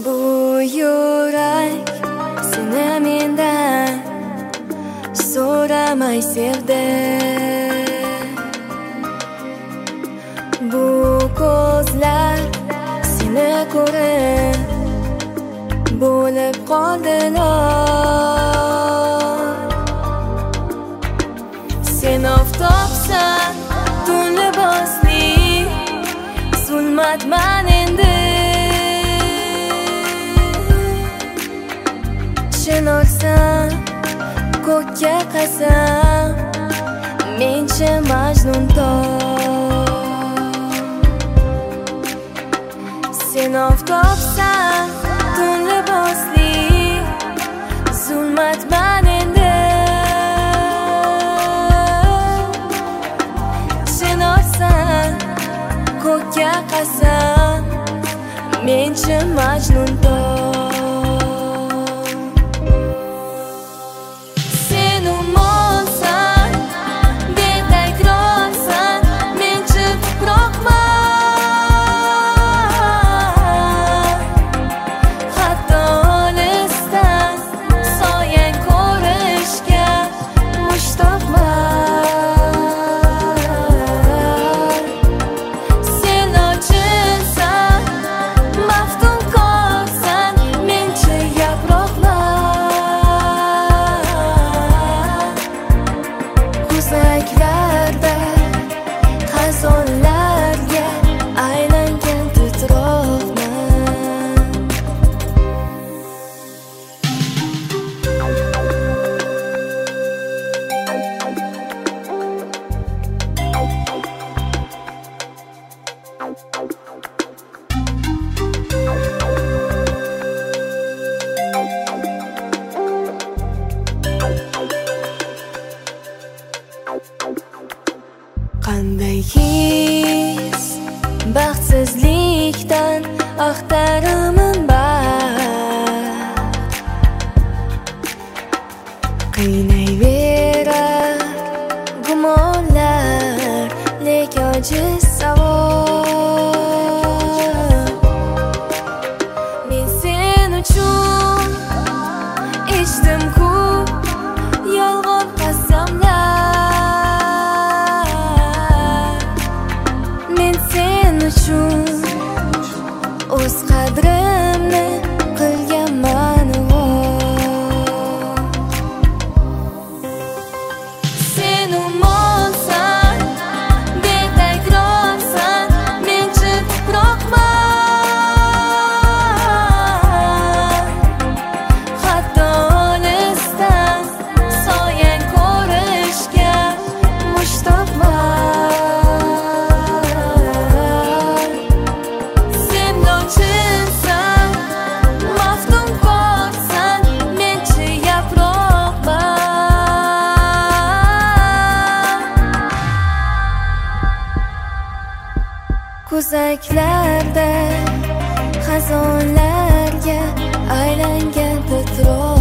Bu yurak seni mendan so'ramay sevdi. Bu ko'zlar seni ko'rib bo'lib qoldilar. Sen oftobsan, tun libosli, zulmatman endi. Chinorsan, ko'kka qasam, mencha Majnun tor. Sen oftobsan, tun libosli, zulmatman endi. Chinorsan, ko'kka qasam, mencha Majnun tor. Xazonlarga aylangan titroqman. Qanday his baxtsizlikdan axtaraman baxt. Qiynayverar gumonlar, lek ojiz savol. Men sen uchun ichdim-ku yolg'on qasamlar. Men sen uchun o'z qadrimni qilganman. Sen umonsan, betakrorsan, mencha tuproqman. Hatto olisdan soyang ko'rishga mushtoqman. Ko'zaklarda xazonlarga aylangan titroq.